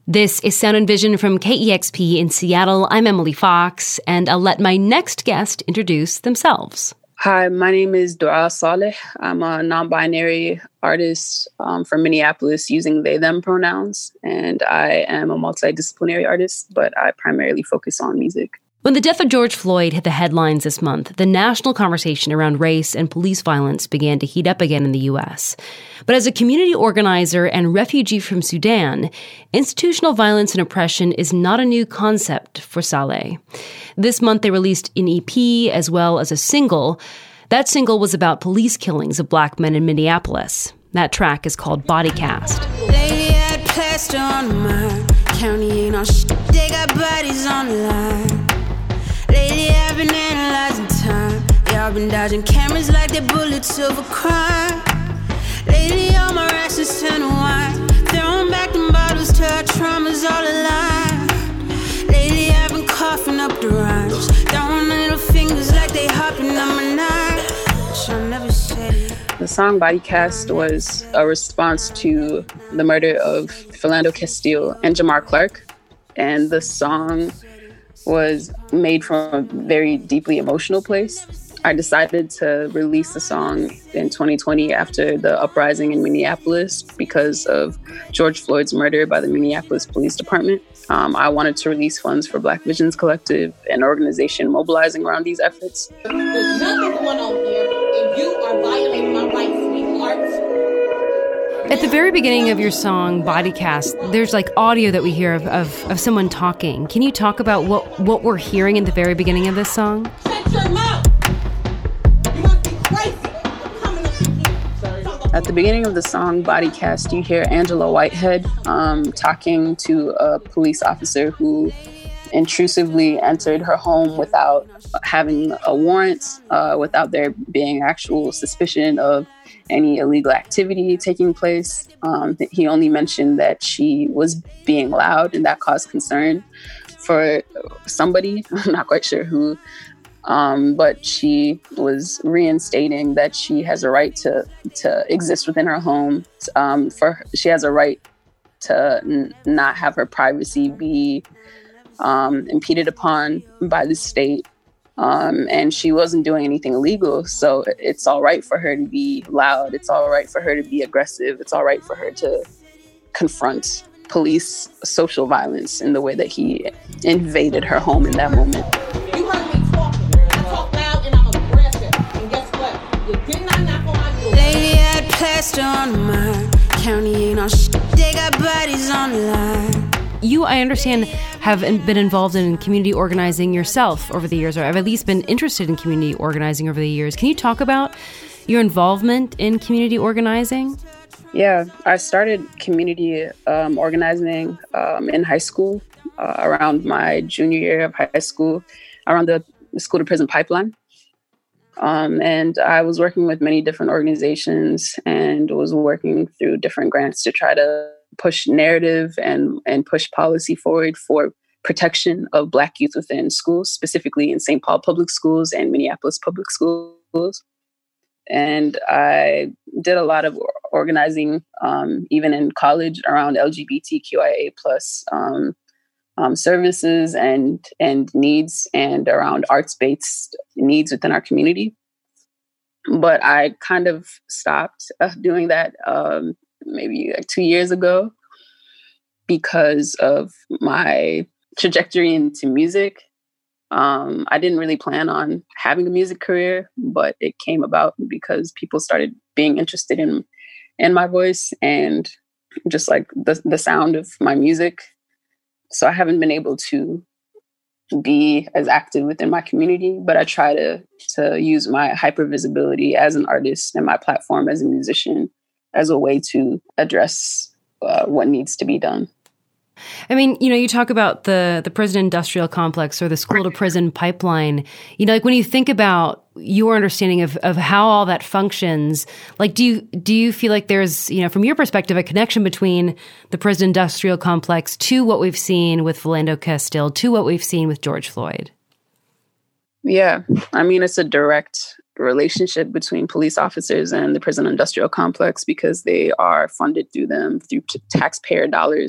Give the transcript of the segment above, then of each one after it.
This is Sound and Vision from KEXP in Seattle. I'm Emily Fox, and I'll let my next guest introduce themselves. Hi, my name is Dua Saleh. I'm a non-binary artist from Minneapolis using they, them pronouns, and I am a multidisciplinary artist, but I primarily focus on music. When the death of George Floyd hit the headlines this month, the national conversation around race and police violence began to heat up again in the U.S. But as a community organizer and refugee from Sudan, institutional violence and oppression is not a new concept for Saleh. This month, they released an EP as well as a single. That single was about police killings of black men in Minneapolis. That track is called Body Cast. Lately, I had plaster on my county ain't on shit. They got bodies on the line. Lately I've been analyzing time. Yeah, I've been dodging cameras like they're bullets of a crime. Lately all my rashes turn to wine. Throwing back them bottles till our trauma's all alive. Lately I've been coughing up the rhymes. Throwing little fingers like they hopping on my knife. She'll never say it. The song Body Cast was a response to the murder of Philando Castile and Jamar Clark. And the song was made from a very deeply emotional place. I decided to release the song in 2020 after the uprising in Minneapolis because of George Floyd's murder by the Minneapolis Police Department. I wanted to release funds for Black Visions Collective, an organization mobilizing around these efforts. There's nothing going on here, and you are violating my rights, sweetheart. At the very beginning of your song, Body Cast, there's like audio that we hear of someone talking. Can you talk about what we're hearing in the very beginning of this song? Shut your mouth! You must be crazy. Coming up in here. At the beginning of the song, Body Cast, you hear Angela Whitehead talking to a police officer who intrusively entered her home without having a warrant, without there being actual suspicion of any illegal activity taking place. He only mentioned that she was being loud, and that caused concern for somebody. I'm not quite sure who, but she was reinstating that she has a right to exist within her home. She has a right to not have her privacy be impeded upon by the state. And she wasn't doing anything illegal. So it's all right for her to be loud. It's all right for her to be aggressive. It's all right for her to confront police social violence in the way that he invaded her home in that moment. You heard me talking. I talk loud and I'm aggressive. And guess what? You did not knock on my door. Lately I had plaster on my county ain't on shit. They got bodies on the line. You, I understand, have been involved in community organizing yourself over the years, or have at least been interested in community organizing over the years. Can you talk about your involvement in community organizing? Yeah, I started community organizing in high school, around my junior year of high school, around the school to prison pipeline. And I was working with many different organizations and was working through different grants to try to push narrative and push policy forward for protection of Black youth within schools, specifically in St. Paul Public Schools and Minneapolis Public Schools. And I did a lot of organizing, even in college, around LGBTQIA plus services and needs, and around arts-based needs within our community. But I kind of stopped doing that maybe like 2 years ago because of my trajectory into music. I didn't really plan on having a music career, but it came about because people started being interested in my voice and just like the sound of my music. So I haven't been able to be as active within my community, but I try to use my hypervisibility as an artist and my platform as a musician as a way to address what needs to be done. I mean, you talk about the prison industrial complex or the school to prison pipeline. Like when you think about your understanding of how all that functions, like do you feel like there's, from your perspective, a connection between the prison industrial complex to what we've seen with Philando Castile, to what we've seen with George Floyd? Yeah, I mean, it's a direct relationship between police officers and the prison industrial complex because they are funded through them, through taxpayer dollars.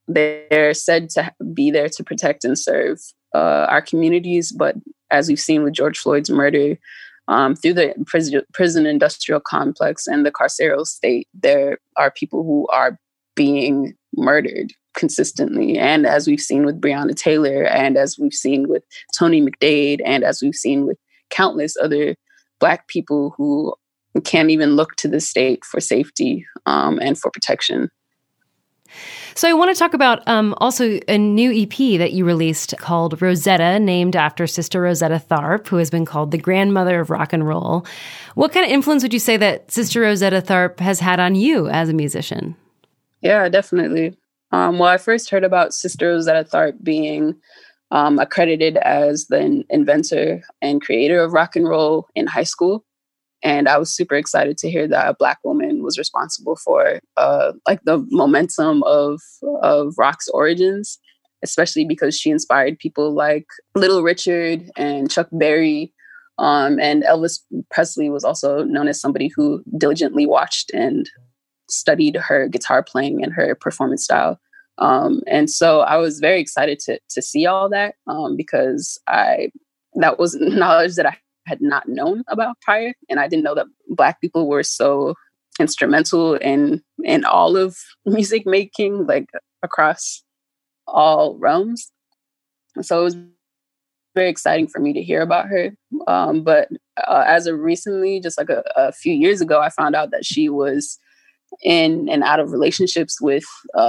they're said to be there to protect and serve our communities. But as we've seen with George Floyd's murder, through the prison industrial complex and the carceral state, there are people who are being murdered consistently. And as we've seen with Breonna Taylor, and as we've seen with Tony McDade, and as we've seen with countless other Black people who can't even look to the state for safety and for protection. So I want to talk about also a new EP that you released called Rosetta, named after Sister Rosetta Tharpe, who has been called the grandmother of rock and roll. What kind of influence would you say that Sister Rosetta Tharpe has had on you as a musician? Yeah, definitely. Well, I first heard about Sister Rosetta Tharpe being accredited as the inventor and creator of rock and roll in high school. And I was super excited to hear that a Black woman was responsible for like the momentum of rock's origins, especially because she inspired people like Little Richard and Chuck Berry. And Elvis Presley was also known as somebody who diligently watched and studied her guitar playing and her performance style. And so I was very excited to see all that because that was knowledge that I had not known about prior. And I didn't know that Black people were so instrumental in all of music making, like across all realms. So it was very exciting for me to hear about her. But as of recently, just like a few years ago, I found out that she was in and out of relationships with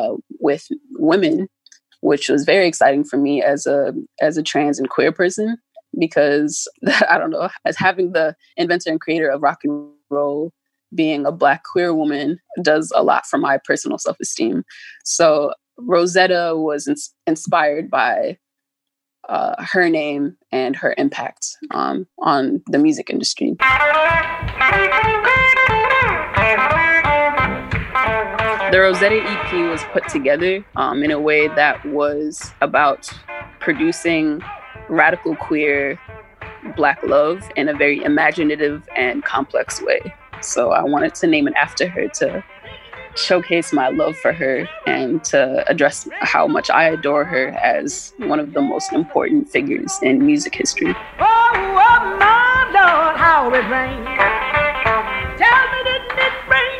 women, which was very exciting for me as a trans and queer person, because I don't know, as having the inventor and creator of rock and roll being a Black queer woman does a lot for my personal self-esteem. So Rosetta was inspired by her name and her impact on the music industry. The Rosetta EP was put together in a way that was about producing radical queer Black love in a very imaginative and complex way. So I wanted to name it after her to showcase my love for her and to address how much I adore her as one of the most important figures in music history. Oh, my Lord, how it rained. Tell me, didn't it rain,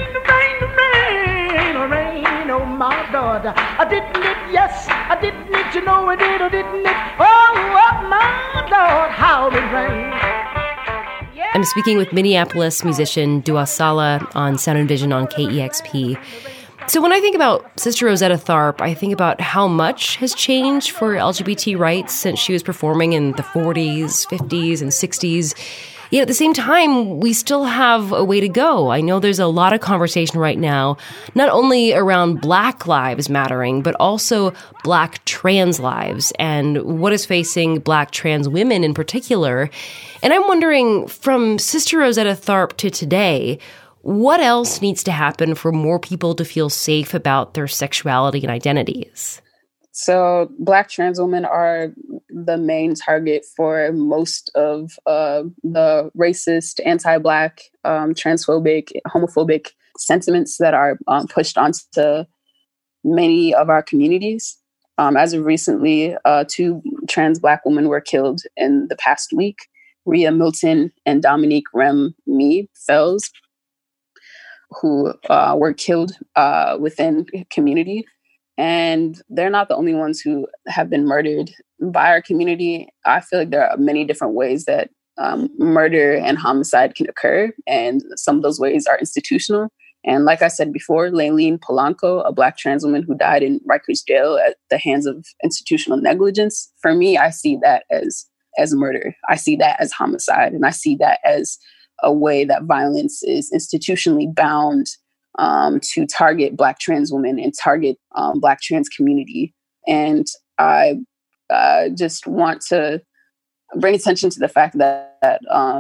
oh my Lord. Didn't it, yes, didn't it, you know it did, or didn't it? Oh, my Lord, how it rained. Yeah. I'm speaking with Minneapolis musician Dua Saleh on Sound and Vision on KEXP. So when I think about Sister Rosetta Tharpe, I think about how much has changed for LGBT rights since she was performing in the 40s, 50s, and 60s. Yet at the same time, we still have a way to go. I know there's a lot of conversation right now, not only around Black lives mattering, but also Black trans lives and what is facing Black trans women in particular. And I'm wondering, from Sister Rosetta Tharpe to today, what else needs to happen for more people to feel safe about their sexuality and identities? So Black trans women are the main target for most of the racist, anti-Black, transphobic, homophobic sentiments that are pushed onto many of our communities. As of recently, 2 trans Black women were killed in the past week, Rhea Milton and Dominique Rem-Me Fells, who were killed within community. And they're not the only ones who have been murdered by our community. I feel like there are many different ways that murder and homicide can occur. And some of those ways are institutional. And like I said before, Layleen Polanco, a Black trans woman who died in Rikers jail at the hands of institutional negligence. For me, I see that as murder. I see that as homicide. And I see that as a way that violence is institutionally bound to target Black trans women and target Black trans community. And I just want to bring attention to the fact that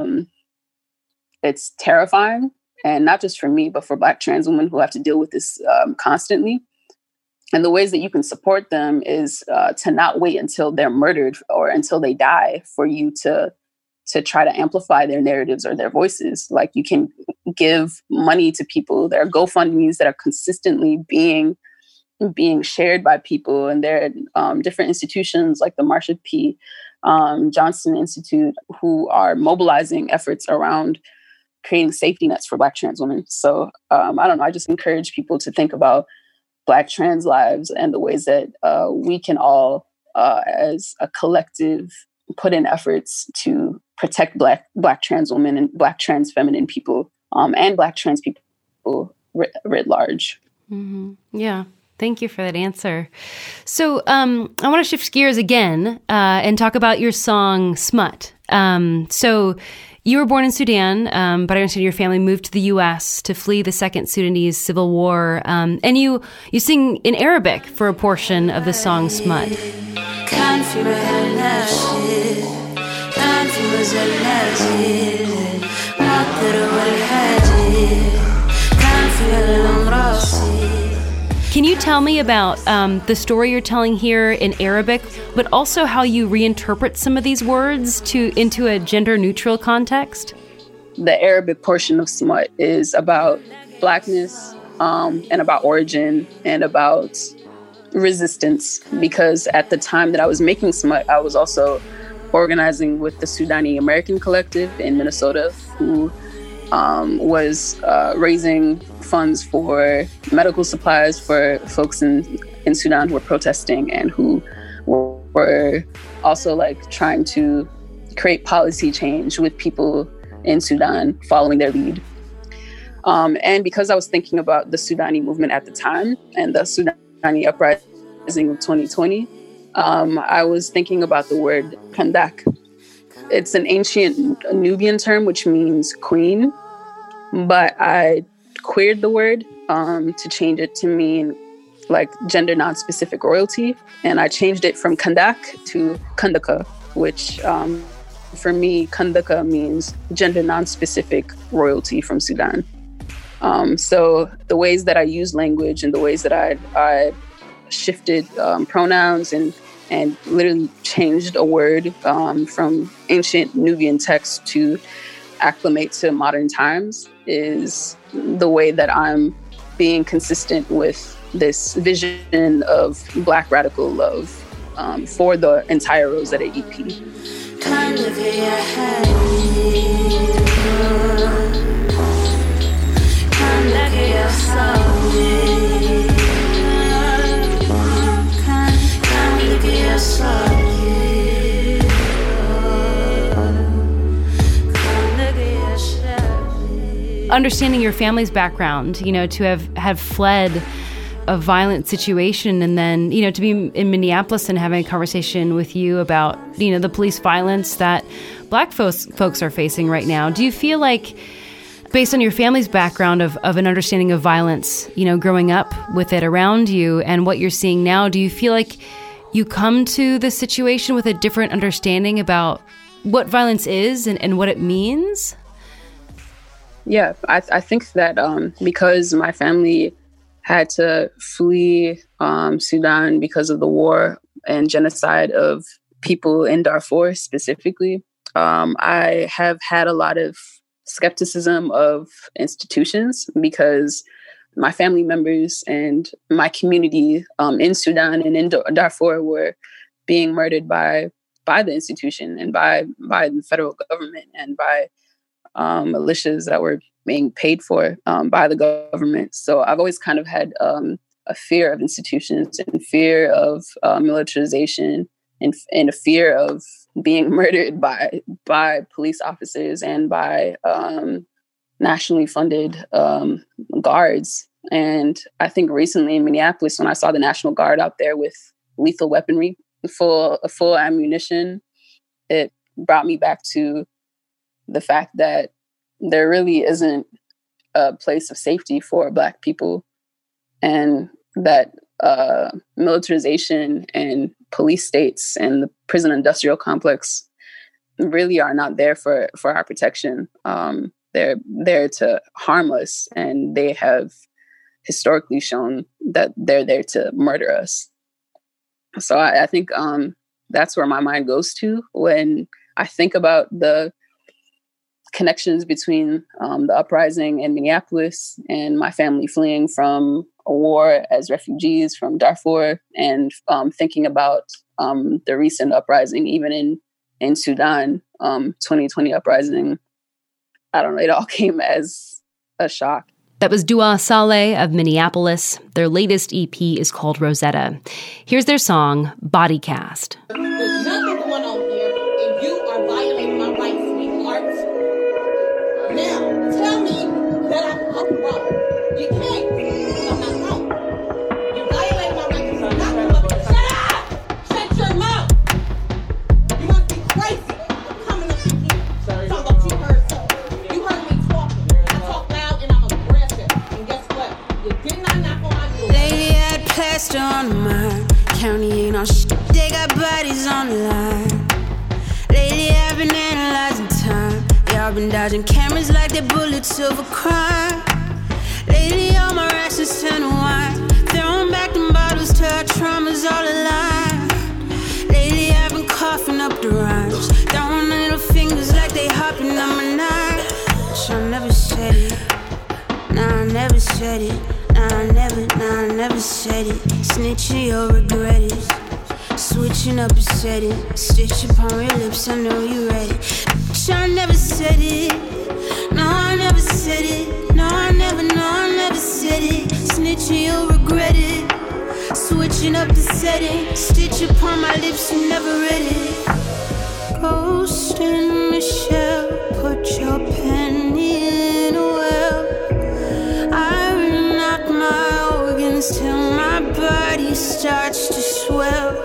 it's terrifying, and not just for me, but for Black trans women who have to deal with this constantly. And the ways that you can support them is to not wait until they're murdered or until they die for you to try to amplify their narratives or their voices. Like, you can give money to people. There are GoFundMes that are consistently being being shared by people, and there are different institutions like the Marsha P. Johnson Institute who are mobilizing efforts around creating safety nets for Black trans women. So I don't know, I just encourage people to think about Black trans lives and the ways that we can all, as a collective, put in efforts to protect Black trans women and Black trans feminine people, and Black trans people writ large. Mm-hmm. Yeah. Thank you for that answer. So I want to shift gears again and talk about your song Smut. So you were born in Sudan, but I understand your family moved to the U.S. to flee the Second Sudanese Civil War. And you sing in Arabic for a portion of the song Smut. Can you tell me about the story you're telling here in Arabic, but also how you reinterpret some of these words into a gender-neutral context? The Arabic portion of Smut is about Blackness, and about origin and about resistance, because at the time that I was making Smut, I was also organizing with the Sudani American Collective in Minnesota, who was raising funds for medical supplies for folks in Sudan who were protesting and who were also like trying to create policy change with people in Sudan following their lead. And because I was thinking about the Sudani movement at the time and the Sudani uprising of 2020, I was thinking about the word Kandak. It's an ancient Nubian term which means queen, but I queered the word to change it to mean like gender non-specific royalty. And I changed it from Kandak to Kandaka, which for me, Kandaka means gender non-specific royalty from Sudan. So the ways that I use language and the ways that I shifted pronouns and literally changed a word from ancient Nubian text to acclimate to modern times is the way that I'm being consistent with this vision of Black radical love for the entire Rosetta EP. Understanding your family's background, to have fled a violent situation and then, to be in Minneapolis and having a conversation with you about, the police violence that Black folks are facing right now. Do you feel like, based on your family's background of an understanding of violence, growing up with it around you and what you're seeing now, do you feel like you come to this situation with a different understanding about what violence is and what it means? Yeah, I think that because my family had to flee Sudan because of the war and genocide of people in Darfur specifically, I have had a lot of skepticism of institutions because my family members and my community in Sudan and in Darfur were being murdered by the institution and by the federal government and by militias that were being paid for by the government. So I've always kind of had a fear of institutions and fear of militarization and a fear of being murdered by police officers and by nationally funded guards. And I think recently in Minneapolis, when I saw the National Guard out there with lethal weaponry, full ammunition, it brought me back to the fact that there really isn't a place of safety for Black people, and that militarization and police states and the prison industrial complex really are not there for our protection. They're there to harm us, and they have historically shown that they're there to murder us. So I think that's where my mind goes to when I think about the connections between the uprising in Minneapolis and my family fleeing from a war as refugees from Darfur, and thinking about the recent uprising, even in Sudan, 2020 uprising. I don't know, it all came as a shock. That was Dua Saleh of Minneapolis. Their latest EP is called Rosetta. Here's their song, Body Cast. There's nothing going on here, and you are violating my rights, sweetheart. Now, tell me that I'm wrong. You can't, because I'm not wrong. You violated my rights. You're not wrong. Shut up! Shut your mouth! You must be crazy. I'm coming up in here. Talking about you heard something. You heard me talking. I talk loud and I'm aggressive. And guess what? You did not knock on my door. Lately I had plaster on mine. County ain't on shit. They got bodies on the line. Lately I've been analyzing time. Yeah, I've been dodging cameras like they're bullets of a crime. Lately all my rations turn to wine. Throwing back them bottles till our trauma's all alive. Lately I've been coughing up the rhymes. Throwing little fingers like they hopping on my knife. I never said it. Nah, I never said it. Nah, I never said it. Snitching, you'll regret it. Switching up a setting. Stitch upon your lips, I know you read it. I never said it. No, I never said it. No, I never said it. Snitching, you'll regret it. Switching up the setting. Stitch upon my lips, you never read it. Ghost in the shell, put your penny in a well. I knock my organs till my body starts to swell.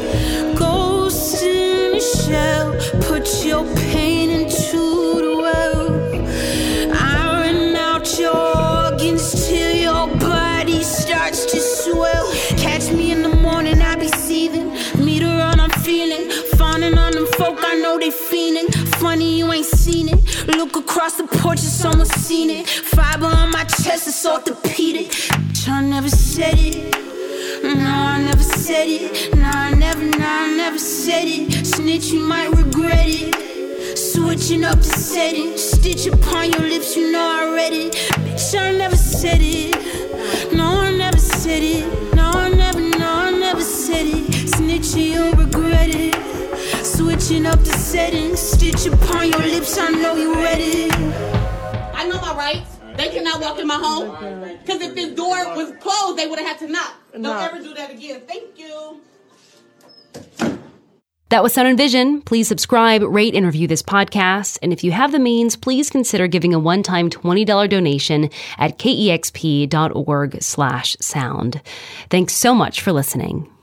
Ghost in the shell, put your pain into the well. I run out your organs till your body starts to swell. Catch me in the morning, I be seething. Meet her on, I'm feeling. Fawning on them folk, I know they fiending. Funny you ain't seen it. Look across the porch, it's almost seen it. Fiber on my chest, it's orthopedic. I never said it. No, I never said it. No, I never said it. Snitch, you might regret it. Switching up the setting. Stitch upon your lips, you know I read it. Bitch, I never said it. No, I never said it. No, I never said it. Snitching, you'll regret it. Switching up the settings. Stitch upon your lips, I know you read it. I know my rights. They cannot walk in my home. Because if this door was closed, they would have had to knock. Don't ever do that again. Thank you. That was Sound and Vision. Please subscribe, rate, and review this podcast. And if you have the means, please consider giving a one-time $20 donation at kexp.org/sound. Thanks so much for listening.